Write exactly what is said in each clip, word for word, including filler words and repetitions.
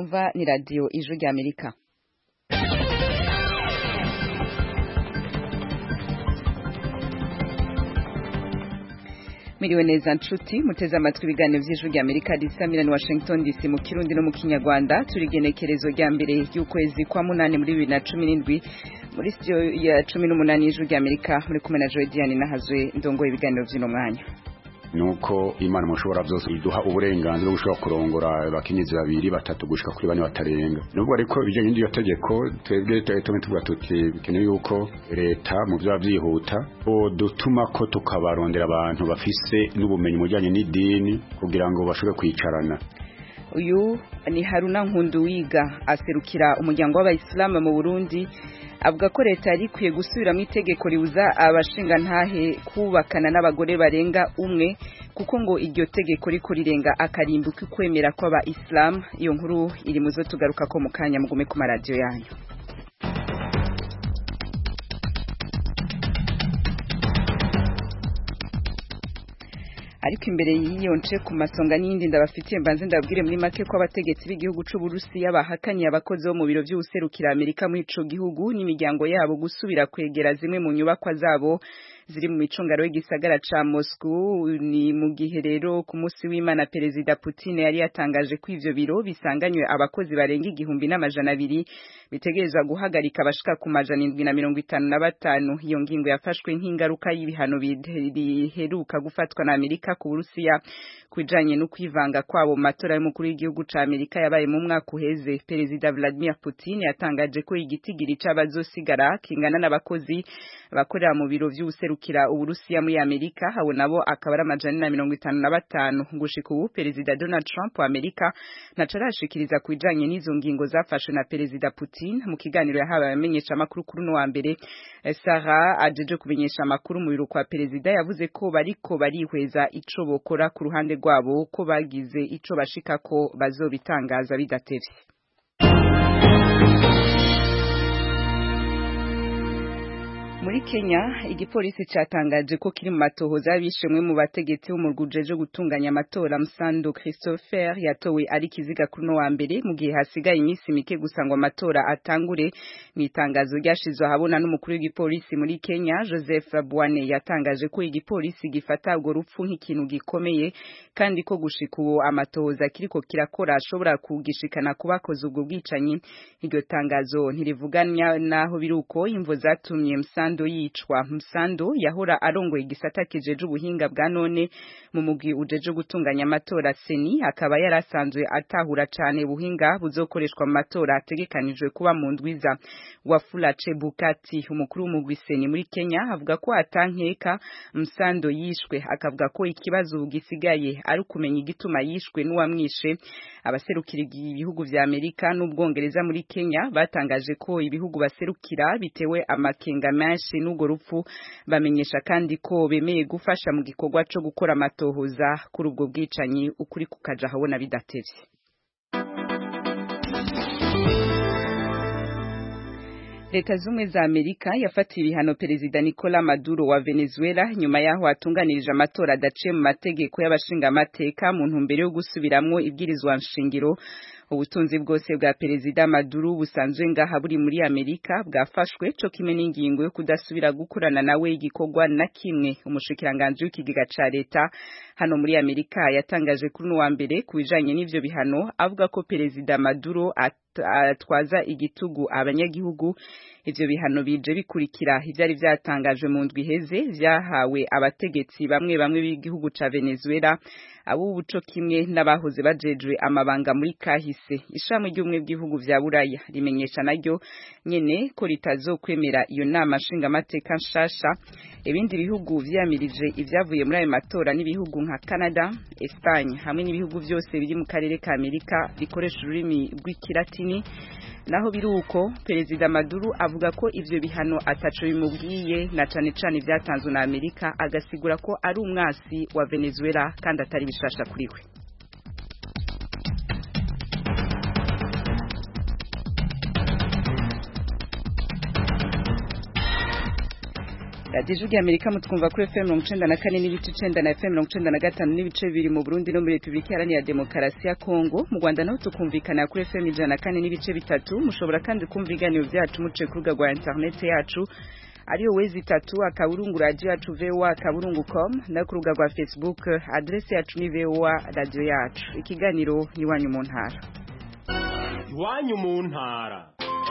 mwumva ni radio Ijwi ry'Amerika. Miriwe neza nshuti muteze amatwi ibiganiro vy'Ijwi ry'Amerika risamira ni Washington D C mu Kirundi no mu Kinyarwanda. Turi genekerezo rya mbere y'ukwezi kwa munani muri bibiri na cumi n'indwi muri studio ya cumi n'umunani y'Ijwi ry'Amerika muri kumwe na Joy Diane nahazwe ndongoye ibiganiro vy'ino mwanya. Nuko Imana mushobora byose iduha uburenganzira bwo gushobora kurongora abakenyezi babiri batatu gushika kuri bane batarenga. Nubwo ariko ibijanye n'iryo tegeko twebwe tume tuvuga tuti bikeneye yuko leta mu bya byihuta o dutuma ko tukabarondera abantu bafise n'ubumenyi mu bijanye n'idini kugira ngo bashobore kwicarana. Uyu ni Haruna Nkunduwiga aserukira umuryango w'Abayisilamu mu Burundi, avuga ko leta yari ikwiye gusubira mu itegeko ribuza abashinga ntahe kubakana n'abagore barenga umwe kuko ngo iryo tegeko riko rirenga akarimbuka kwemera ko Abayisilamu. Iyo nkuru iri muzo tugaruka ko mukanya mugume ku maradiyo yanyu. Ariko imbere y'iyo nce ku masonga n'indi ndabafitiye mbanze ndabwire muri make ko abategetsi b'igihugu c'u Burusiya bahakaniye abakozi bo mu biro vy'ubuserukira Amerika muri ico gihugu n'imiryango yabo gusubira kwegera zimwe mu nyubakwa zabo ziri mu micungaro y'igisagara ca Moscow. Ni mu gihe rero ku munsi w'Imana Perezida Putin yari yatangaje ko ivyo biro bisanganywe abakozi barenga igihumbi n'amajana abiri bitegerezwa guhagarika abashika ku majana indwi na mirongo itanu na batanu. Iyo ngingo yafashwe nk'ingaruka y'ibihano biheruka gufatwa na Amerika ku Burusiya kwijanye no kwivanga kwabo mu matora y'umukuru w'igihugu ca Amerika yabaye mu mwaka uheze. Perezida Vladimir Putin yatangaje ko igitigiri c'abazosigara kingana n'abakozi bakorera mu biro vy'ubuserukira Uburusiya muri Amerika, habo nabo akaba ari amajana na mirongo itanu na batanu. Gushika ubu Perezida Donald Trump wa Amerika ntaco arashikiriza kwijanye n'izo ngingo zafashwe na Perezida Putin. Mu kiganiro yahawe abamenyesha amakuru kuri no wa mbere, Sarah ajeje kumenyesha amakuru mu biro kwa Perezida yavuze ko bariko barihweza ico bokora ku ruhande rwabo ko bagize ico bashika ko bazobitangaza bidatevye. Muri Kenya igipolisi cyatangaje ko kiri mu matohoza bishemwe mu bategetsi b'umurgujeje gutunganya amatora. Msando Christopher yatowe ari kiziga kuri no wa mbere mu gihe hasigaye iminsi mike gusa ngo amatora atangure. Mu itangazo ryashizwe habona n'umukuru w'igipolisi muri Kenya Joseph Bwane yatangaje ko igipolisi gifata ubwo rupfu nk'ikintu gikomeye kandi ko gushika uwo amatohoza kiriko kirakora ashobora kugishikana kubakoze ubwo bwicanyi. Iryo tangazo ntirivuganya naho biruko imvo zatumye Msando yicwa. Msando yahora arongoye igisata kijeje ubuhinga bwa none mu mugwi ujeje gutunganya amatora Seni, akaba yarasanzwe atahura cane ubuhinga buzokoreshwa mu matora ategekanijwe kuba mu ndwiza. Wafula Chebukati umukuru w'umugwi Seni muri Kenya avuga ko atankeka Msando yishwe, akavuga ko ikibazo gisigaye ari kumenya igituma yishwe n'uwamwishe. Abaserukira ibihugu vya Amerika n'Ubwongereza muri Kenya batangaje ko ibihugu baserukira bitewe amakenga menshi n'ugo rupfu, bamenyesha kandi ko bemeye gufasha mu gikorwa cyo gukora amatohoza kuri ubwo bwicanyi ukuri kukaja habona bidatevye. Leta zumwe za Amerika yafatiye ibihano Perezida Nicolas Maduro wa Venezuela nyuma yaho atunganirije amatora adaciye mu mategeko y'abashinga amateka mu ntumbero yo gusubiramwo ibwirizwa nshingiro. Ubutunzi bwose bwa Perezida Maduro busanzwe ngaha buri muri Amerika bwafashwe cyo kimwe n'ingingo yo kudasubira gukorana nawe igikorwa na kimwe. Umushikiranganje w'ikigega ca leta hano muri Amerika yatangaje kuri no wa mbere kubijanye n'ivyo bihano, avuga ko Perezida Maduro atwaza igitugu abanyagihugu. Ivyo bihano bije bikurikira ivyari vyatangajwe mu ndwi heze vyahawe abategetsi bamwe bamwe b'igihugu ca Venezuela, abo buco kimwe n'abahoze bajejwe amabanga muri kahise. Ishami ry'umwe bw'ibihugu vya Buraya rimenyesha naryo nyene ko ritazokwemera iyo nama nshinga amateka nshasha. Ibindi bihugu vyamirije ivyavuye muri ayo matora n'ibihugu nka Canada, Espagne hamwe n'ibihugu vyose biri mu karere ka Amerika bikoresha ururimi rw'ikilatini. Naho biruko Perezida Maduro avuga ko ivyo bihano ataco bimubwiye na cane cane vyatanzwe na Amerika, agasigura ko ari umwasi wa Venezuela kandi atari bishasha kuri we. Radio Ijwi Amerika mutwumva kuri F M mirongo icenda na kane n'ibice icenda na F M mirongo icenda na gatanu n'ibice bibiri mu Burundi no muri Republika Iharanira Demokarasi ya Kongo. Mu Rwanda naho tukumvikana kuri F M ijana na kane n'ibice bitatu. Mushobora kandi kumva ibiganiro byacu muce ku rubuga rwa internet yacu ariyo wezi itatu akaburungu radio yacu V O A akaburungu com na ku rubuga rwa Facebook adresse yacu ni V O A radio yacu. Ikiganiro ni wanyu mu ntara. Iwanyu mu ntara.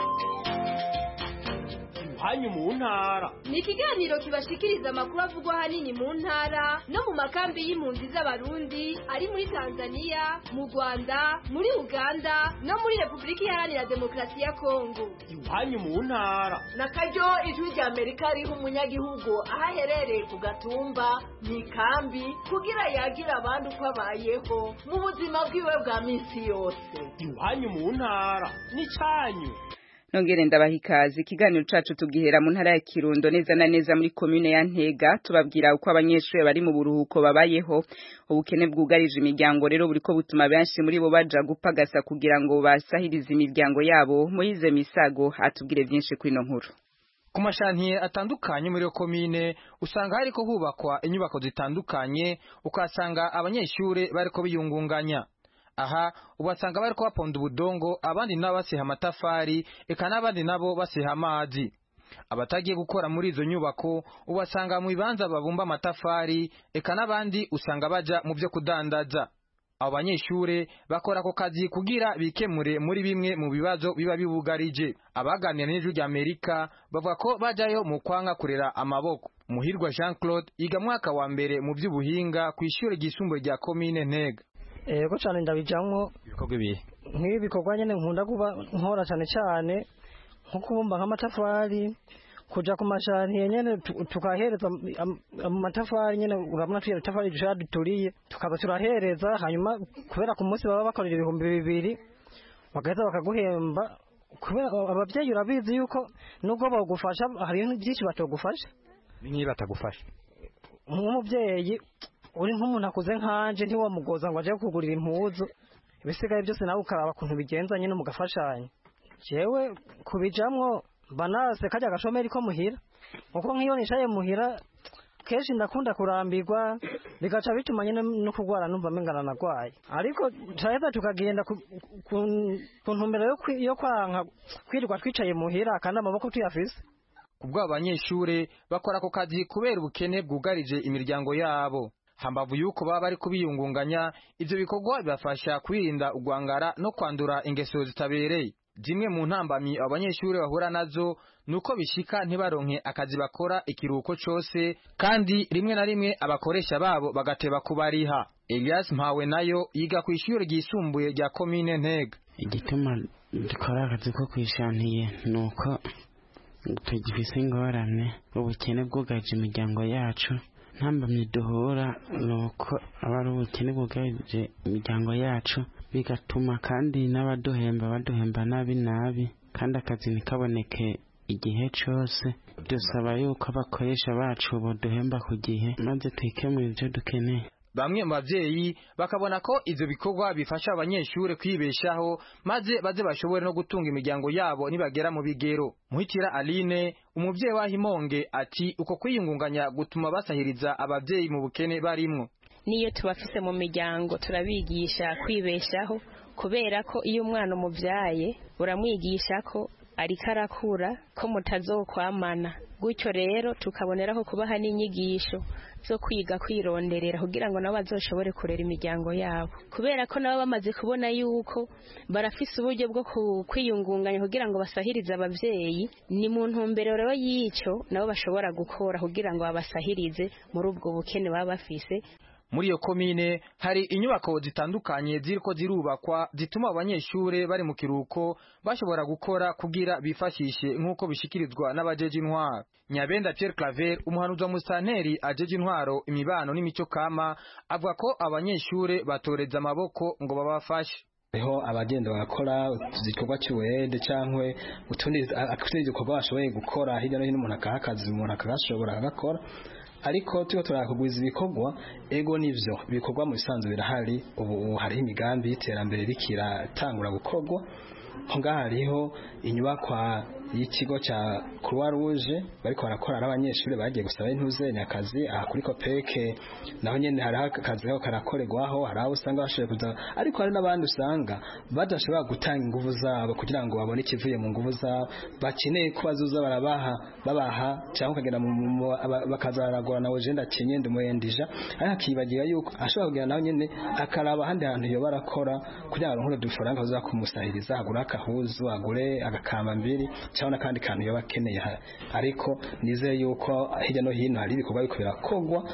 Iwanyu mu ntara. Ni ikiganiro kibashikiriza amakuru avugwa hanini mu ntara no mu makambi y'impunzi z'abarundi ari muri Tanzania, mu Rwanda, muri Uganda no muri Republika Iharanira Demokarasi ya Kongo. Iwanyu mu ntara. Na karyo Ijwi Amerika riho umunyagihugu ahaherereye ku gatumba mu ikambi kugira yagira abandi uko abayeho mu buzima bwiwe bwa minsi yose. Iwanyu mu ntara ni canyu. Nongere ndabahikazi ikiganiro cacu tugihera mu ntara ya Kirundo neza na neza muri commune ya Ntega tubabwira uko abanyeshuri bari mu buruhuko babayeho ubukene bwugarije imiryango rero buriko butuma benshi muri bo baja gupagasa kugira ngo basahirize imiryango yabo. Moyize Misago atubwire byinshi kuri no nkuru. Ku mashantiye atandukanye muri commune usanga hariko hubakwa inyubako zitandukanye ukasanga abanyeshuri bariko biyungunganya. Aha ubasanga bariko baponda ubudongo abandi nabo basiha amatafari eka nabandi nabo basiha amazi. Abatagiye gukora muri izo nyubako ubasanga mu bibanza babumba amatafari eka nabandi usanga baja mu byo kudandaza. Abo banyeshure bakora ko kazi kugira bikemure muri bimwe mu bibazo biba bibugarije. Abaganira n'Ijwi Amerika bavuga ko bajayo mu kwanga kurera amaboko. Muhirwa Jean Claude yiga mwaka wa mbere mu by'ubuhinga ku ishure ryisumbuye rya commune Ntega. Ego cyane ndabijamwo ibikorwa bihe nk'ibi bikorwa nyene nkunda kuba nkora cyane cyane nko kubumba nk'amatafari kuja ku mashantiye nyene tukahereza amatafari nyene urabona tuye amatafari dushaka duturiye tukaba turahereza hanyuma kubera ku munsi baba bakorera ibihumbi bibiri bagaheza bakaguhemba kubera abavyeyi urabizi yuko nubwo bagufasha hari byinshi batogufasha ni batagufasha nk'umuvyeyi uri nk'umuntu akuze nkanje ntiwamugoza ngo aje kugurira impuzu ibisigaye byose nawe ukaraba kuntu bigenza nyine mugafashanya. Jewe kubijamwo banase kajya gashomeri ko muhira uko nk'iyo nishaye muhira keshi ndakunda kurambirwa bigaca bituma nyine no kugwara numva mengana nagwaye ariko turaheza tukagenda ku ntumbero yo kwanka kwirirwa twicaye muhira kandi amaboko tuyafise. Kubwo abanyeshure bakora ko kazi kubera ubukene bwugarije imiryango yabo. Hambavu yuko baba bari kubiyungunganya ivyo bikorwa bibafasha kwirinda ugwangara no kwandura ingeso zitabereye. Jimwe mu ntambamyi abanyeshuri bahura nazo nuko bishika ntibaronke akazi bakora ikiruhuko cose kandi rimwe na rimwe abakoresha babo bagateba kubariha. Elias Mpawe nayo yiga ku ishure ryisumbuye rya commune Ntega. Igituma dukora akazi ko kwishantiye nuko tugifise ingorane ubukene bwugaje imiryango yacu. Ntambamye duhura nuko abari ubukene bwugarije imiryango yacu bigatuma kandi n'abaduhemba baduhemba nabi nabi kandi akazi ntikaboneke igihe cyose. Dusaba yuko abakoresha bacu boduhemba ku gihe maze twikemure ibyo dukeneye. Bamwe mu bavyeyi bakabona ko ivyo bikorwa bifasha abanyeshure kwibeshaho maze baze bashobore no gutunga imiryango yabo nibagera mu bigero. Muhitira Aline umuvyeyi wa Himonge ati uko kwiyungunganya gutuma basahiriza abavyeyi mu bukene barimwo. Niyo tubafise mu miryango turabigisha kwibeshaho kubera ko iyo umwana umuvyaye uramwigisha ko ariko arakura ko mutazokwamana. Gutyo rero tukaboneraho kubaha n'inyigisho zo kwiga kwironderera kugira ngo nabo bazoshobore kurera imiryango yabo kubera ko nabo bamaze kubona yuko barafise uburyo bwo kwiyungunganya kugira ngo basahirize abavyeyi. Ni mu ntumbero rero yico nabo bashobora gukora kugira ngo babasahirize muri ubwo bukene baba bafise. Muri iyo komine hari inyubako zitandukanye ziriko zirubakwa zituma abanyeshure bari mu kiruko bashobora gukora kugira bifashishe nkuko bishikirizwa n'abajeje intwaro. Nyabenda Pierre Claver umuhanuzi wa musanteri ajeje intwaro imibano n'imico kama avuga ko abanyeshure batoreza amaboko ngo babafashe. Eho abagenda bakora zikorwa cyuwede cankwe utundi akundi zikorwa bashoboye gukora hirya no hino umuntu akahakaza umuntu akagashobora agakora. Ariko tuko turakugwiza ibikorwa ego nivyo bikorwa mu bisanzwe birahari ubu hari imigambi y'iterambere rikira tangura gukorwa ngaha hariho inyubakwa y'ikigo ca Croix Rouge bariko barakora ari abanyeshuri bagiye gusaba intuze nyakazi aha kuri Kopeke naho nyene hari akazi aho karakorerwaho hari aho usanga bashoboye kuza ariko hari n'abandi usanga badashobora gutanga ingufu zabo kugira ngo babone ikivuye mu ngufu zabo bakeneye ko bazuza barabaha babaha cyangwa kagenda bakazaragora nawe je ndakenye ndumuyendija ariko akibagira yuko ashobora kugira naho nyene akaraba handi hantu yo barakora kugira ngo nkuru dufaranga baza kumusahiriza agura akahuzu agure agakamba mbiri cyangwa kandi kantu yo bakeneye ariko nizeye yuko hirya no hino hari ibikorwa biko birakogwa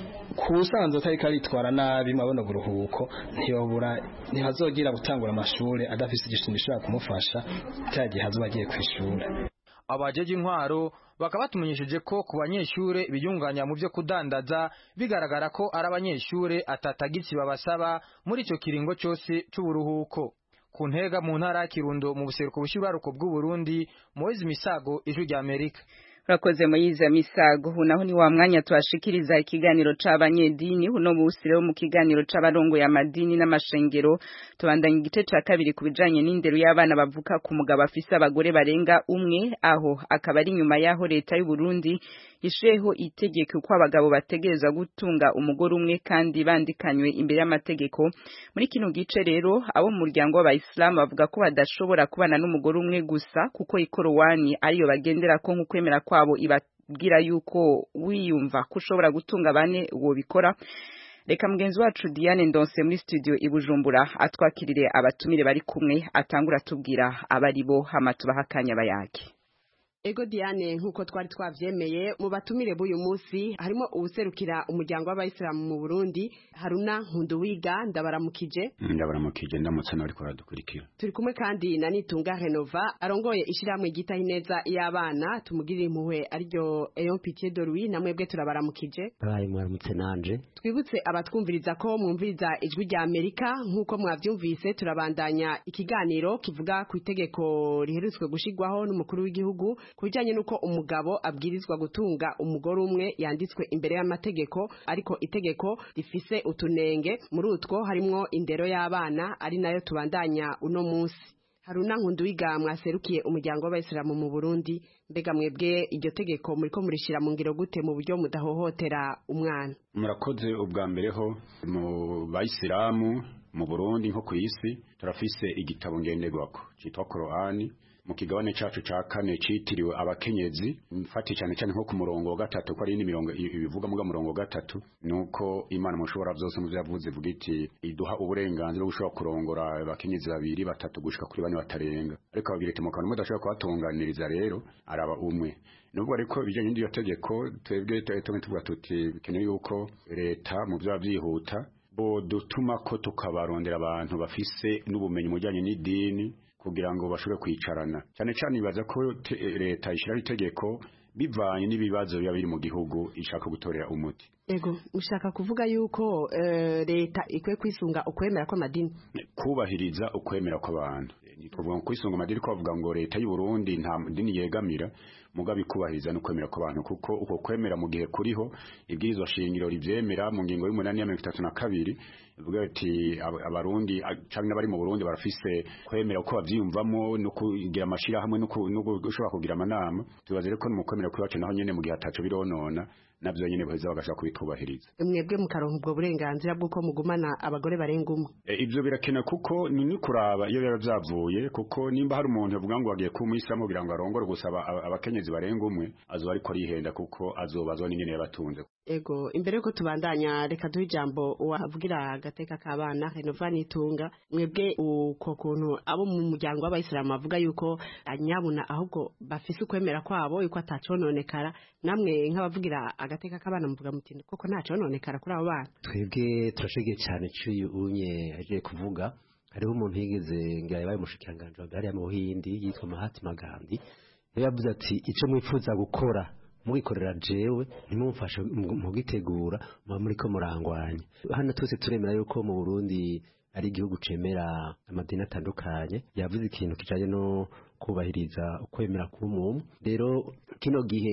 kusanzwe atari karitwara nabi mabona guruhuko ntiyobura ntihazogira gutangura amashuri adafise igishimisho kumufasha cyagihe hazobagiye kwishura. Abajeje intwaro bakaba batumenyesheje ko ku banyeshure biyunganya mu byo kudandaza bigaragara ko ari abanyeshure atatagiki babasaba muri ico kiringo cyose c'uburuhuko. Ku ntega mu ntara ya Kirundo mu buseruko bushiraruko bw'u Burundi, Moise Misago, Ijwi rya Amerika. Urakoze Moise Misago. Naho ni wa mwanya twashikiriza ikiganiro c'abanyedini uno busire mu kiganiro c'abarongo ya madini n'amashengero tubandanya igice ca kabiri kubijanye n'indero y'abana bavuka ku mugabo afise abagore barenga umwe aho akaba ari nyuma yaho leta y'u Burundi isheho itegeko ko abagabo bategereza gutunga umugore umwe kandi bandikanywe imbere y'amategeko. Muri kino gice rero abo mu muryango w'abayisilamu bavuga ko badashobora kubana n'umugore umwe gusa kuko ikorowani ariyo bagendera ko nk'ukwemera kwabo ibabwira yuko wiyumva ko ushobora gutunga bane uwo bikora. Reka mugenzi wacu Diane Ndonse muri studio i Bujumbura atwakirire abatumire bari kumwe atangura tubwira abaribo hamatubaha kanya bayake. Ego Diane nkuko twari twavyemeye mu batumire b'uyu munsi harimo ubuserukira umuryango w'abayisilamu mu Burundi Haruna Nkunduwiga ndabaramukije ndabaramukije ndamutse no ariko radukurikira. Turi kumwe kandi na Nitunga Renova arongoye ishiramwe gitaho neza y'abana tumugirira impuhwe aryo Eyon Pitié de Louis namwebwe turabaramukije. Bayi mwaramutse nanje. Twibutse abatwumviriza ko mwumviriza Ijwi rya Amerika nkuko mwavyumvise turabandanya ikiganiro kivuga ku itegeko riherutswe gushigwaho n'umukuru w'igihugu kujanye nuko umugabo abwirizwa gutunga umugore umwe yanditswe imbere y'amategeko ariko itegeko rifise utunenge muri utwo harimwo indero y'abana ari nayo tubandanya uno munsi. Haruna Nkunduwiga mwaserukiye umuryango w'abayisilamu mu Burundi mbega mwebwe iryo tegeko muriko murishira mu ngiro gute mu buryo mudahohotera umwana? Murakoze ubwa mbere ho mu bayisilamu mu Burundi nko kwisi turafise igitabo ngenderwako citwa Qur'ani mu kigabane cacu ca kane citiriwe abakenyezi mfati cyane cyane nko ku murongo wa gatatu ko ari ni mirongo ibivuga muga murongo wa gatatu nuko Imana mushobora byose mu byavuze vuga iti iduha uburenganzira bwo gushobora kurongora abakenyezi babiri batatu gushika kuri bane batarenga ariko babiri temokano mudashobora kwatunganiriza rero araba umwe nubwo ariko bijanye n'iryo tegeko twebwe tuba tuvuga tuti bikeneye yuko leta mu bya byihuta bo dutuma ko tukabarondera abantu bafise n'ubumenyi mujanye n'idini kugira ngo bashobore kwicarana cyane cyane bibaza ko leta ishiraho itegeko bivanye n'ibibazo biba biri mu gihugu ishaka gutorera umuti. Ego ushaka kuvuga yuko uh, leta ikwiye kwisunga ukwemera kw'amadini kubahiriza ukwemera kw'abantu nitwovuga kwisunga amadini ko bavuga ngo leta y'u Burundi nta dini yegamira mugabe kubahiriza no kwemera kw'abantu kuko uko kwemera mu gihe kuriho ibwirizwa shingiro rivyemera mu ngingo y'umunani ya mirongo itatu na kabiri ivuga ati abarundi cyangwa bari mu Burundi barafise kwemera uko bavyiyumvamo no kugira amashira hamwe no gushobora kugira amanama tubaze reko mu kwemera kwiwacu naho nyene mu gihe ataco bironona nabyo nyene baheza bagashaka kubitubahiriza. Mwebwe mukaronka ubwo burenganzira bw'uko mugumana abagore barenga umwe. E, ibyo birakena kuko ni kuraba iyo biba byavuye kuko nimba hari umuntu yavuga ngo agiye kumwisamo kugira ngo arongore gusaba abakenyezi barenga umwe azo ariko rihenda kuko azobazwa n'ingene yabatunze. Ego imbere yuko tubandanya reka duhe ijambo uwavugira agateka k'abana Renova Nitunga mwebwe uko kuntu abo mu muryango w'abayisilamu bavuga yuko anyabuna ahubwo bafise ukwemera kwabo yuko atacononekara namwe nk'abavugira agateka k'abana muvuga muti koko ntacononekara kuri abo bana. Twebwe turashege cyane cyuyu unye aje kuvuga hariho umuntu yigeze ngira yabaye umushikiranganje wa bari mu Buhindi yitwa Mahatma Gandhi yavuze ati ico mwifuza gukora mugikorera jewe nimumfashe mu gitegura muri ko murangwanya. Hano twese turemera yuko mu Burundi ari igihugu cemera amadini atandukanye yavuze ikintu kijanye no kubahiriza ukwemera k'umuntu. Rero kino gihe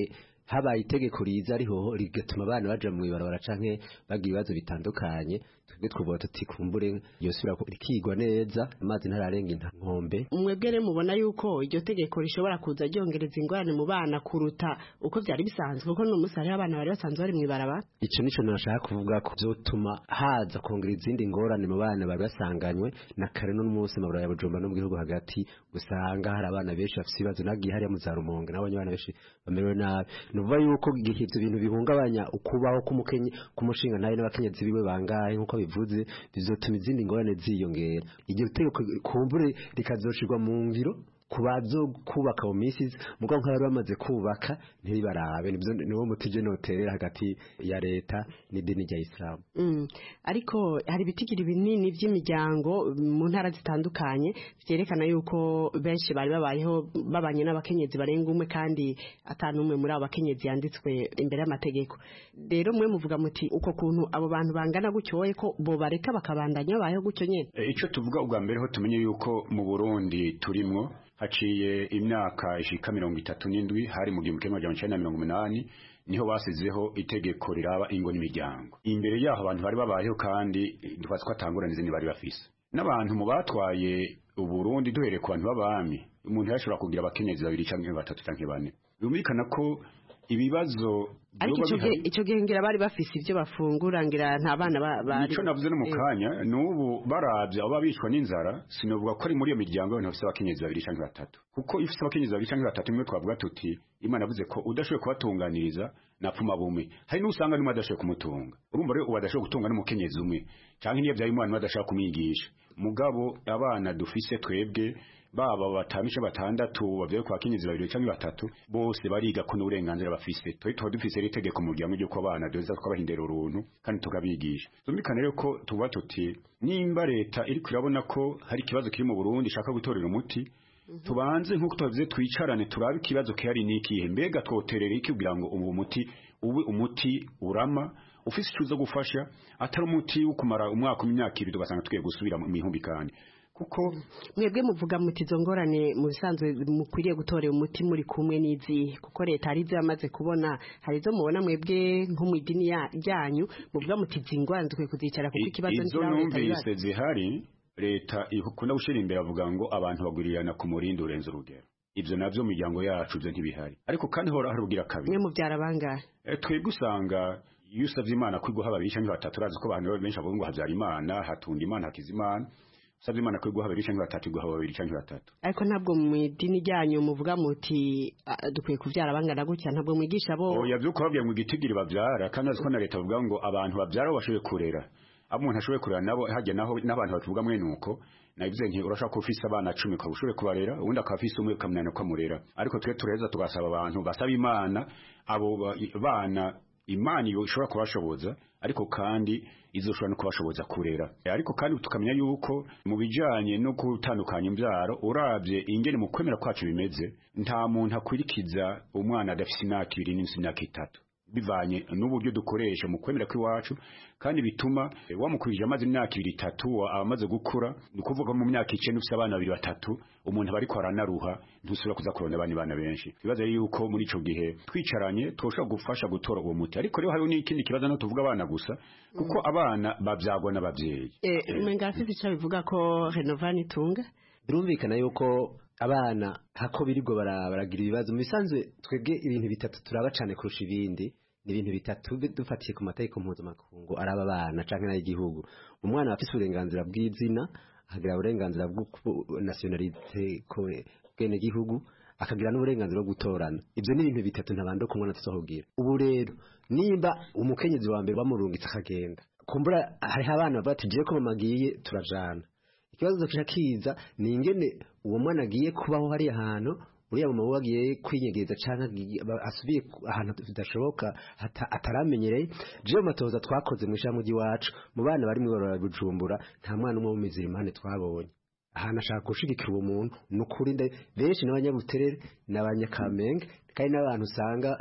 habaye itegeko riza ariho rigatuma abana baja mu ibarabara canke bagira ibibazo bitandukanye twebwe twubaha tuti kumbure yosubira rikigwa neza amazi ntararenga inkombe. Mwebwe rero mubona yuko iryo tegeko rishobora kuza ryongereza ingorane mu bana kuruta uko byari bisanzwe kuko no musari abana bari basanzwe bari mu ibarabara. Ico nico nashaka kuvuga ko byotuma haza kongera izindi ngorane mu bana bari basanganywe na kare no munsi mu ya Bujumbura no mu gihugu hagati usanga hari abana benshi bafite ibibazo nagiye hari mu za Rumonge n'abanye abana benshi bamerewe nabi. Nuvuga yuko igihe ibyo bintu bihungabanya ukubaho k'umukenye k'umushinga nawe n'abakenyezi biwe bangahe nkuko bivuze bizotuma izindi ngorane ziyongera. Iryo tegeko kumbure rikazoshirwa mu ngiro kubazo kubaka mu minsi mugabo nk'abari bamaze kubaka ntibarabe nibyo niwo mutije noterera hagati ya leta n'idini rya Islam. Mm. Ariko hari bitigiri binini by'imiryango mu ntara zitandukanye byerekana yuko benshi bari babayeho babanye n'abakenyezi barenga umwe kandi atanu umwe muri abo bakenyezi yanditswe imbere y'amategeko. Rero mwe muvuga muti uko kuntu abo bantu bangana gutyoye ko bo bareka bakabandanya bayeho gutyo nyene. E, ico tuvuga ubwa mbere ho tumenye yuko mu Burundi turimwo haciye imyaka ishika mirongo itatu n'indwi hari mu gihumbi kimwe amajana icenda na mirongo umunani niho basizeho itegeko riraba ingo n'imiryango. Imbere yaho abantu bari babayeho kandi dufatwa atanguranize ni bari bafise n'abantu mu batwaye Uburundi duhereye ku bantu b'abami umuntu yashobora kugira abakenyezi babiri canke batatu canke bane. Bumvikana ko ibibazo ariko ico gihe ngira bari bafise ivyo bafungura ngira nta bana bari ico navuze no mukanya n'ubu baravye abo babishwa n'inzara sinovuga ko ari muri iyo miryango y'abantu bafise abakenyezi babiri canke batatu kuko ifise abakenyezi babiri canke batatu imwe twavuga tuti Imana yavuze ko udashoboye kubatunganiriza napfuma bumwe hari n'usanga n'umwe adashoboye kumutunga urumva rero ubu adashoboye gutunga n'umukenyezi umwe canke niyo vyaye umwana adashaka kumwigisha mugabo abana dufise twebwe baba batamisha batandatu bavye kwa kenyezi babiri canke batatu bose bariga ko n'uburenganzira bafise twe twa dufise ritegeko mu muryango ryo ko abana doza twabahindera uruntu kandi tukabigisha zumvikana rero ko tuba tuti nimba leta iri kurabona ko hari ikibazo kiri mu Burundi shaka gutorera umuti tubanze nkuko twavuze twicarane turabe ikibazo kihari n'ikihe mbega twoterera iki kugira ngo ubu muti ube umuti urama ufise icuzo gufasha atari umuti wo kumara umwaka imyaka ibiri tugasanga tugiye gusubira mu ihumbi kandi kuko mwebwe muvuga muti izo ngorane mu bisanzwe mukwiriye gutorera umuti muri kumwe n'izi kuko leta hari ibyo yamaze kubona hari izo mubona mwebwe nko mu idini ryanyu muvuga muti izi ngorane dukwiye kuzicara kuko ikibazo izo numvise zihari leta ikunda gushira imbere avuga ngo abantu bagurirana ku murindi urenze urugero ivyo navyo mu miryango yacu byo ntibihari ariko kandi hora harugira kabiri mwe mu byara bangahe e, twebwe usanga iyo usavye Imana kwiguha babiri canke batatu urazi ko abantu benshi bavuga ngo havyara Imana hatunda Imana hakizimana savye Imana kwiguha babiri canke batatu iguha babiri canke batatu ariko ntabwo mu idini ryanyu muvuga muti dukwiye kuvyara bangana gutya ntabwo mwigisha bo oya byo kubabwiye ngo igitigiri bavyara kandi aziko na leta bavuga ngo abantu bavyara bashoboye kurera amuntu ashoboye kurera nabo hajya naho n'abantu batuvuga mwe nuko nabivuze nti urashaka ko ufise abana cumi ko ushoboye kubarera ubundi akafise umwe kamwana ko amurera ariko twe tureza tugasaba abantu basaba Imana abo bana Imana iyo ishobora kubashoboza ariko kandi izoshobora no kubashoboza kurera ariko kandi tukamenya yuko mu bijanye no gutandukanya imbyaro uravye ingene mu kwemera kwacu bimeze nta muntu akwirikiza umwana adafise imyaka ibiri n'imyaka itatu bivanye n'uburyo dukoresha mu kwemera kw'iwacu kandi bituma wamukurije amaze imyaka ibiri itatu amaze gukura ni kuvuga mu myaka icenda ufise abana babiri batatu umuntu bari ko aranaruha ntusubira kuza kurona abandi bana benshi bibaza yuko muri ico gihe twicaranye twoshobora gufasha gutora uwo muti ariko rero hari n'ikindi kibazo no tuvuga abana gusa kuko abana bavyagwa n'abavyeyi eh umenga afite ico bivuga ko Renovani Tunga birumvikana yuko abana hako birigo baragira ibibazo mu bisanzwe twebwe ibintu bitatu turaba cyane kurusha ibindi ni ibintu bitatu dufatiye ku mategeko mpuzamakungu araba abana canke n'ay'igihugu umwana afise uburenganzira bw'izina akagira uburenganzira bwo nationalité ko bwene gihugu akagira n'uburenganzira bwo gutorana ivyo ni ibintu bitatu ntabando kumwana tuzohugira ubu rero nimba umukenyezi wa mbere bamurungitse akagenda kumbura hari abana batigiye ko mamagiye turajana ikibazo kiza ni ingene uwo mwana agiye kubaho hari ahantu uriya mama wagiye kwinyegeza canke asubiye ahantu bidashoboka ataramenyereye je matoza twakoze mu ishamu giwacu mu bana bari mu barora Bujumbura nta mwana umwe w'umizira impande twabonye ahantu ashaka gushigikira uwo muntu nukuri nde benshi n'abanyabuterere n'abanyakamenge kandi n'abantu usanga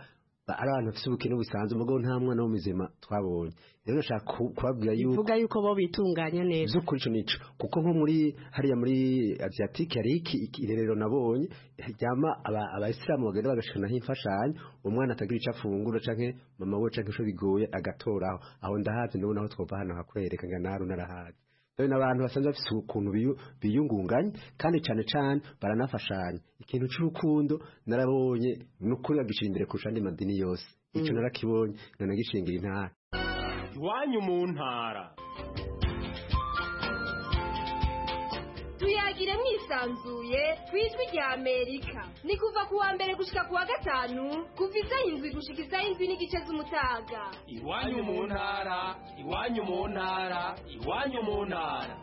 ari abantu bafite ubukene busanzwe mugabo nta mwana w'umuzima twabonye rero nashaka kubabwira yuko bivuga yuko bo bitunganya neza zo kuri ico nico kuko nko muri hariya muri Asiatique hari iki irerero nabonye ryama abayisilamu bagenda bagashikana imfashanyo umwana atagira ico afungura canke mama we canke ico bigoye agatoraho aho ndahazi ndabona aho twova hano hakwereka nganaru narahazi rero n'abantu basanzwe bafite ukuntu biyungunganye kandi cyane cyane baranafashanya ikintu cy'urukundo narabonye n'ukuri bagishira imbere kurusha andi madini yose icyo narakibonye nanagishingira intara iwanyu mu ntara tuyagire mwisanzuye kwijwi rya Amerika ni kuva ku wa mbere gushika ku wa gatanu kuva isaha indwi gushika isaha indwi n'igice z'umutaga iwanyu mu ntara iwanyu mu ntara iwanyu mu ntara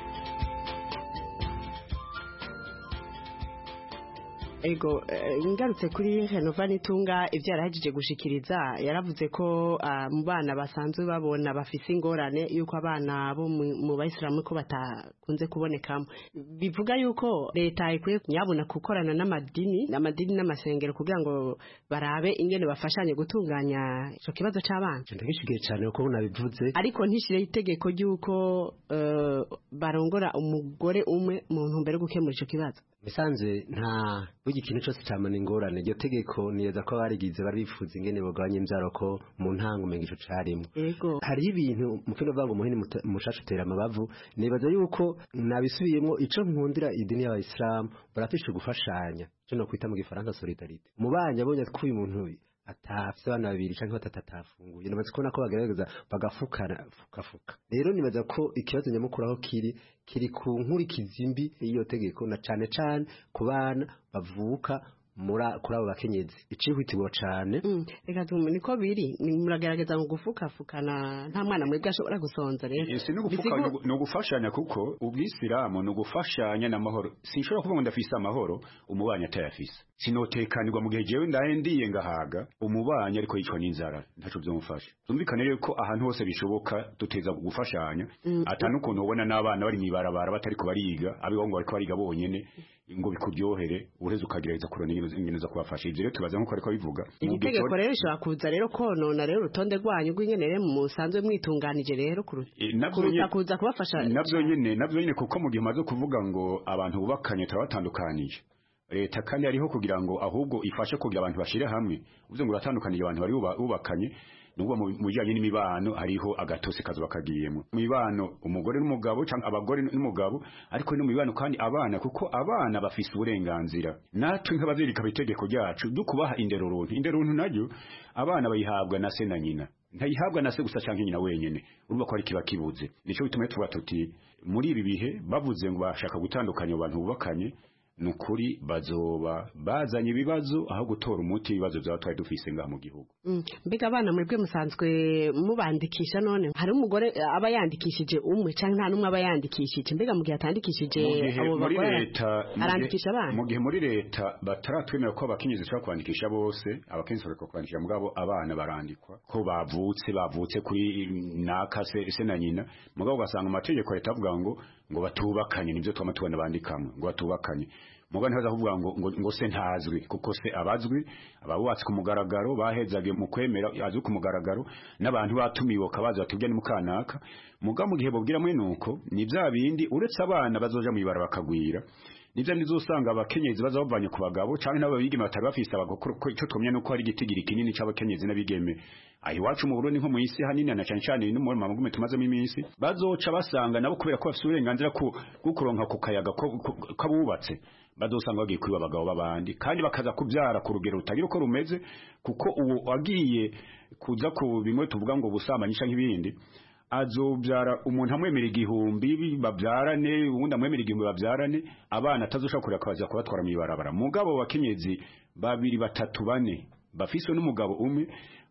Ego ingarutse kuri Renova Nitunga ivyo yarahejije gushikiriza yaravuze ko mu bana basanzwe babona bafise ingorane yuko abana bo mu bayisilamu ko batakunze kubonekamo bivuga yuko leta ikwiye nyabona gukorana n'amadini n'amadini n'amasengero kugira ngo barabe ingene bafashanye gutunganya ico kibazo c'abana ndagishigiye cyane uko nabivuze ariko ntishire itegeko ryuko uh, barongora umugore umwe mu ntumbero gukemura ico kibazo bisanzwe nta bugi ikintu cyose cyamana ingorane iryo tegeko niyeza ko barigize bari bifuza ingene bagabanya imbyaro ko mu ntango umenga ico carimo hari ibintu mu kino vango muhini mushashutera amabavu nibaza yuko nabisubiyemo ico nkundira idini y'abayisilamu barafishe gufashanya cyo no kwita mu gifaransa solidarité mu banya abonye ko uyu muntu atafise abana babiri canke batatu atafunguye nibaza ko nako bagerageza bagafukana fukafuka rero nibaza ko ikibazo nyamukuru aho kiri kiri ku nkurikizi mbi iyo tegeko na cane cane ku bana bavuka mura kuri abo bakenyezi icihutirwa cane reka tume niko biri muragerageza ngo gufukafukana nta mwana mwebwe ashobora gusonza rero isi no gufuka no gufashanya kuko ubwisilamu no gufashanya n'amahoro sinshobora kuvuga ngo ndafise amahoro umubanya atayafise sinotekanirwa mu gihe jewe ndaye ndiye ngahaga umubanya ariko yicwa n'inzara ntaco byomufasha tumvikane rero ko ahantu hose bishoboka duteza gufashanya mm. atanukuntu ubona n'abana bari mwibarabara batari ko bariga abiho ngo bariko bariga bonyene ngo bikuryohere ureze ukagereza kurona ingene za kubafasha ivyo rero tubaza nko ariko bivuga itegeko rero shobora kuza rero konona rero urutonde rwanyu rw'ingene rero musanzwe mwitunganije rero kuruta kuza kubafasha navyo nyene navyo nyene kuko mu gihe maze kuvuga ngo abantu bubakanye turabatandukanije leta kandi ariho kugira ngo ahubwo ifashe kugira abantu bashire hamwe uvuze ngo uratandukanije abantu bari bubakanye nubwo mu bijanye n'imibano hariho agatose kazo bakagiyemo mu mibano umugore n'umugabo cyangwa abagore n'umugabo ariko no mu mibano kandi abana kuko abana bafise uburenganzira natwe nk'abazirika bitegeko ryacu dukubaha indero runtu indero runtu najyo abana bayihabwa na se na nyina ntayihabwa na se gusa cyangwa nyina wenyene urumva ko ari kiba kibuze nico bituma tuba tuti muri ibi bihe bavuze ngo bashaka gutandukanya abantu bubakanye nukuri bazoba bazanye ibibazo aho gutora umuti ibibazo by'abatwaye dufise ngaha mu gihugu mm. mbega abana mwebwe musanzwe mubandikisha none hari umugore aba yandikishije umwe canke nta numwe aba yandikishije mbega mu gihe atandikishije abo bakora arandikisha abana mu gihe muri leta bataratwemera ko abakenyezi bashobora kwandikisha bose abakenyezi bariko kwandikisha mugabo abana barandikwa ko bavutse bavutse kuri naka se, se na nyina mugabo ugasanga amategeko leta avuga ngo ngo batubakanye nivyo twama tubona bandikamwe ngo batubakanye mugabo ntaza kuvuga ngo ngo, ngo se ntazwi kuko se abazwi ababubatse ku mugaragaro bahezage mu kwemera azwi ku mugaragaro n'abantu batumiwe kabaza batubye ni mukanaka mugabo mu gihe bobwira mwe nuko ni bya bindi uretse abana bazoja mu ibara bakagwira nivyo nizosanga abakenyezi bazabavanye ku bagabo canke nabo bigeme batari bafise abagokuru ko ico twomye nuko ari gitigiri kinini c'abakenyezi n'abigeme ahi wacu mu Burundi nko mu isi hanini na cane cane no mu mamugume tumaze mu iminsi bazoca basanga nabo kubera ko bafise uburenganzira ku gukuronka ku kayaga kabubatse bazosanga bagiye kwiba abagabo babandi kandi bakaza kubyara ku rugero rutagira uko rumeze kuko uwo wagiye kuza ku bimwe tuvuga ngo busambanyisha nk'ibindi azobyara umuntu amwemera igihumbi babyarane ubundi amwemera igihumbi babyarane abana atazoshaka kureka kabaza kubatwara mu ibarabara mugabo bakenyezi babiri batatu bane bafise n'umugabo umwe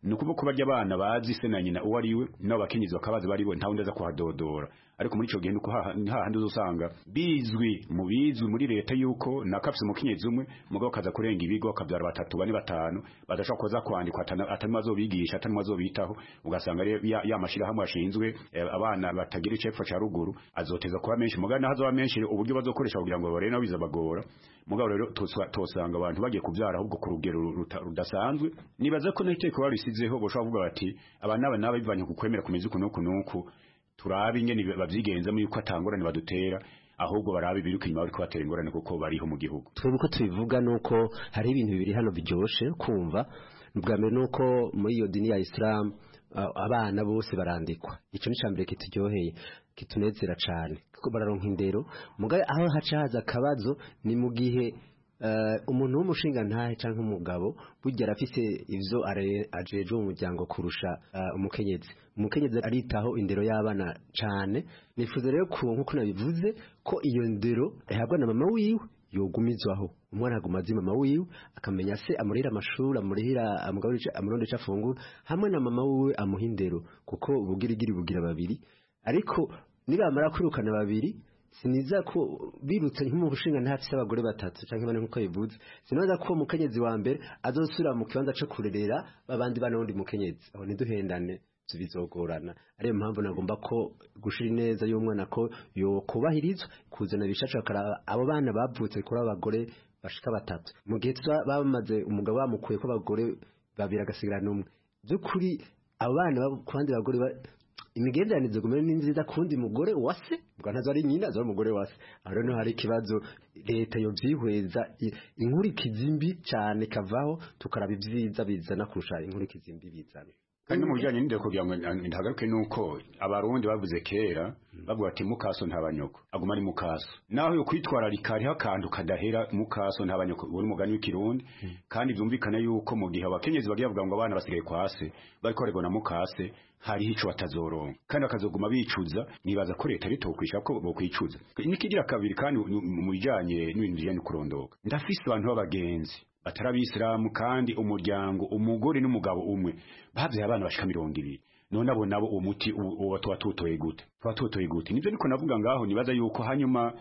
nukuvuga ko barya abana bazi se na nyina uwo ari we nabo bakenyezi bakabaza bari bo ntawe ndaza kuhadodora ariko muri ico gihe nuko hahandi uzosanga bizwi mu bizwi muri leta yuko nakafise umukenyezi umwe mugabo kaza kurenga ibigo akabyara batatu bane batanu badashaka kuza kwandikwa atari mazobigisha atari mazobitaho ugasanga ya, ya mashira hamwe ashinzwe abana batagira icepfo ca ruguru azoteza kuba menshi mugabo nahazo ba menshi uburyo bazokoresha kugira ngo bare nabo bizabagora mugabo rero tosanga abantu bagiye kubyara ahubwo ku rugero rudasanzwe nibaza ko n'iteko barisizeho boshobora kuvuga bati abana aba naba bivanye ku kwemera kumeze kuno kunuku turabe ingene bavyigenza muri ko atangorane badutera ahubwo barabe biruka inyuma bariko batera ingorane kuko bariho mu gihugu twebwe ko tubivuga nuko hari ibintu bibiri hano biryoshe kumva ubwa mbere nuko muri iyo dini ya Islam abana bose barandikwa ico ni cambere kituryoheye kitunezera cane kuko bararonka indero mugabe aho haca haza akabazo ni mu gihe Uh, umuntu w'umushinga ntahe canke umugabo burya arafise ivyo ajeje mu muryango kurusha uh, umukenyezi umukenyezi aritaho indero y'abana cane nifuza rero ko nkuko nabivuze ko iyo ndero ihabwa na mama wiwe yogumizwaho umwana agumazi mama wiwe akamenya se amurira amashuri amurira amugabirije amurondeje afungura hamwe na mama wiwe amuhindero kuko ubugirigiri bugira babiri ariko nibamara kwirukana babiri siniza ko birutse nk'umushinga ntafise abagore batatu canke bane nkuko bivuze sinoza ko umukenyezi wa mbere azosura mu kibanza cyo kurerera babandi bana wundi mukenyezi aho niduhendane tubizogorana ariyo mpamvu nagomba ko gushira neza y'umwana ko yo kubahirizwa kuzana bishaca karaba abo bana bavutse kuri abagore bashika batatu mu gihe bamaze umugabo bamukuye ko abagore babiri agasigara numwe byukuri abo bana kwandi bagore imigenderanire gumene n'inziza kundi mugore wase bwa ntazo ari nyina zo mugore wase aho no hari ikibazo leta yo vyihweza inkurikizi mbi cyane kavaho tukaraba ivyiza bizana kurusha inkurikizi mbi bizana kandi mu bijanye n'indero kugira ngo ndagaruke nuko abarundi bavuze kera bavuga ati mukaso ntabanyoko aguma ari mukaso naho yo kwitwararika ari hakantu kadahera mukaso ntabanyoko uri mugani w'ikirundi kandi byumvikana yuko mu gihe abakenyezi bagiye bavuga ngo abana basigaye kwase bariko regona mukase hari ico batazoronka kandi akazoguma bicuza nibaza ko leta ritokwisha ko bokwicuza nikigira kabiri kandi mu bijanye n'ibintu bijanye kurondoka ndafise abantu b'abagenzi batarabisilamu kandi umuryango umugore n'umugabo umwe bavye abana bashika mirongo ibiri none abo nabo umuti uwo twatutoye gute twatutoye gute nivyo niko navuga ngaho nibaza yuko hanyuma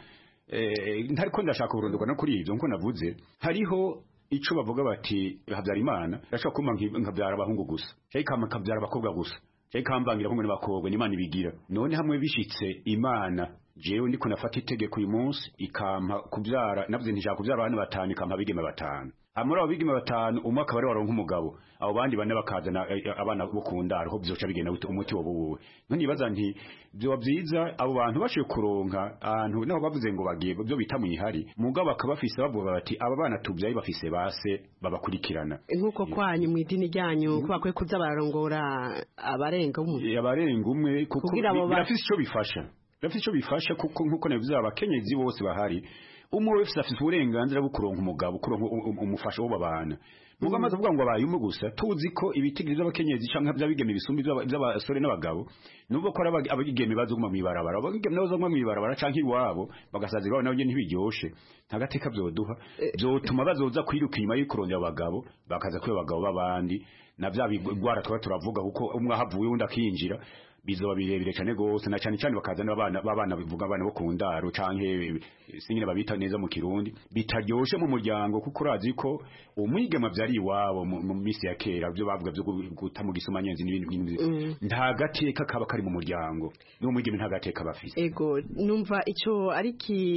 eh ntariko ndashaka kurondorwa no kuri ivyo nko navuze hariho ico bavuga bati habyara imana ndashaka kuma nkabyara abahungu gusa cyari kama kabyara abakobwa gusa cyari kambangira abahungu n'abakobwa n'imana ibigira none hamwe bishitse imana jewe ndiko nafata itegeko uyu munsi ikampa kubyara navuze ntishaka kubyara abana batanu ikampa bigeme batanu amura abigeme batanu umwe akaba ari waronka umugabo abo bandi bane bakazana abana bo kundara ho byoca bigena umuti wo buwe none ibaza nti byo byiza abo bantu bashiye kuronka ahantu naho bavuze ngo bagiye byo bita mu ihari mugabo akabafise bavuga bati aba bana tubyaye bafise base babakurikirana nkuko kwanyu mu idini ryanyu ko bakwiye kuza bararongora abarenga umwe abarenga umwe kuko birafise ico bifasha birafise ico bifasha kuko nkuko nabivuze abakenyezi bose bahari umwe wese afite uburenganzira bwo kuronka umugabo kuronka umufasha w'abana mugo amaze kuvuga ngo abaye umwe gusa tuzi ko ibitigiriza abakenyezi canka byabigeme bisumbi by'abasore n'abagabo nubwo ko abagigeme bazoguma mwibarabara abagigeme nazo zoguma mwibarabara canka iwabo bagasazira nabo nje ntibiryoshe ntagateka byoduha byotuma bazoza kwiruka inyuma y'ukurondera abagabo bakaza kwiba abagabo babandi na bya bigwara twa turavuga kuko umwe ahavuye undi akinjira bizoba birebire cyane gose na cyane cyane bakazana abana babana bivuga abana bo kundaro canke singine babita neza mu kirundi bitaryoshe mu muryango kuko urazi ko umwigema byari iwabo mu misi ya kera byo bavuga byo guta mu gisumanyenzi n'ibindi mm. nta gateka kaba kari mu muryango no mwigeme nta gateka bafise ego numva ico ari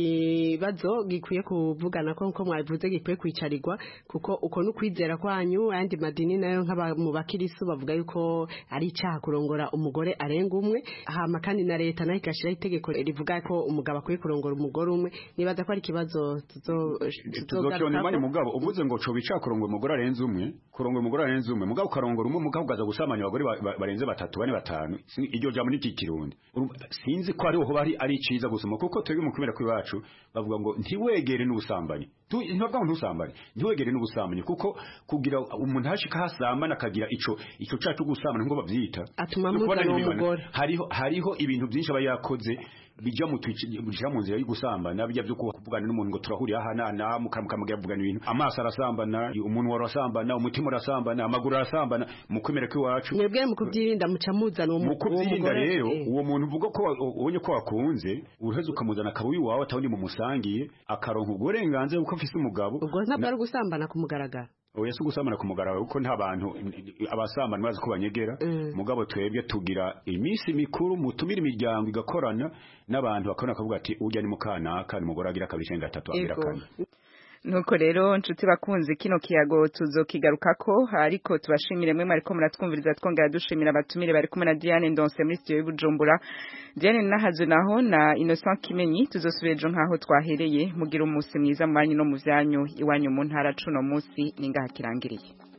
kibazo gikwiye kuvugana ko nko mwabivuze gikwiye kwicarirwa kuko uko n'ukwizera kwanyu andi madini nayo nk'aba mu bakirisu bavuga yuko ari cyaha kurongora umugore arenga umwe hama kandi na leta nayo igashira itegeko rivuga ko umugabo akwiye kurongora umugore umwe nibaza ko ari kibazo tuzogaruka mugabo uvuze ngo co bica kurongora umugore arenze umwe kurongora umugore arenze umwe mugabo karongora umwe mugabo ugaza gusamanya abagore barenze batatu bane batanu iryo jambo ni kikirundi sinzi ko ari ho bari ari ciza gusoma kuko twebwe mu kumera kwiwacu bavuga ngo ntiwegere n'ubusambanyi ntabwo ntusambanye ntiwegere n'ubusambanyi kuko kugira umuntu hashika hasambana akagira ico ico cacu gusambana ngo bavyita atuma muzana umugore hariho hariho ibintu byinshi aba yakoze bija mu bija mu nzira y'ugusambana bijya byo kuvugana n'umuntu ngo turahurira hana na mukamukamugira kuvugana ibintu amaso arasambana umuntu warasambana umutima urasambana amaguru arasambana mu kwemera kw'iwacu mwebwe mu kubyirinda muca muzana uwo mu kubyirinda rero uwo muntu uvuga ko ubonye ko wakunze uraheze ukamuzana akabuyi wawe atawundi mu musangiye akaronka uburenganzira uko afise umugabo ubwo ntabwo ari gusambana kumugaragara oya si gusambana kumugaragara kuko nta bantu abasambana bazi ko banyegera mugabo twebwe tugira iminsi mikuru mutumira imiryango igakorana n'abantu bakabona kavuga ati urya ni mukanaka ni mugore agira kabiri cyangwa gatatu agira kane nuko rero nshuti bakunze kino kiyago tuzokigarukako ariko tubashimire mwe mariko muratwumviriza twongera dushimira abatumire bari kumwe na Diane Ndonse muri studio y'Ubujumbura Diane nahazo naho na Innocent Kimenyi tuzosubirejo nkaho twahereye mugira umunsi mwiza mu banyu no mu vyanyu iwanyu mu ntara cuno munsi ningaha kirangiriye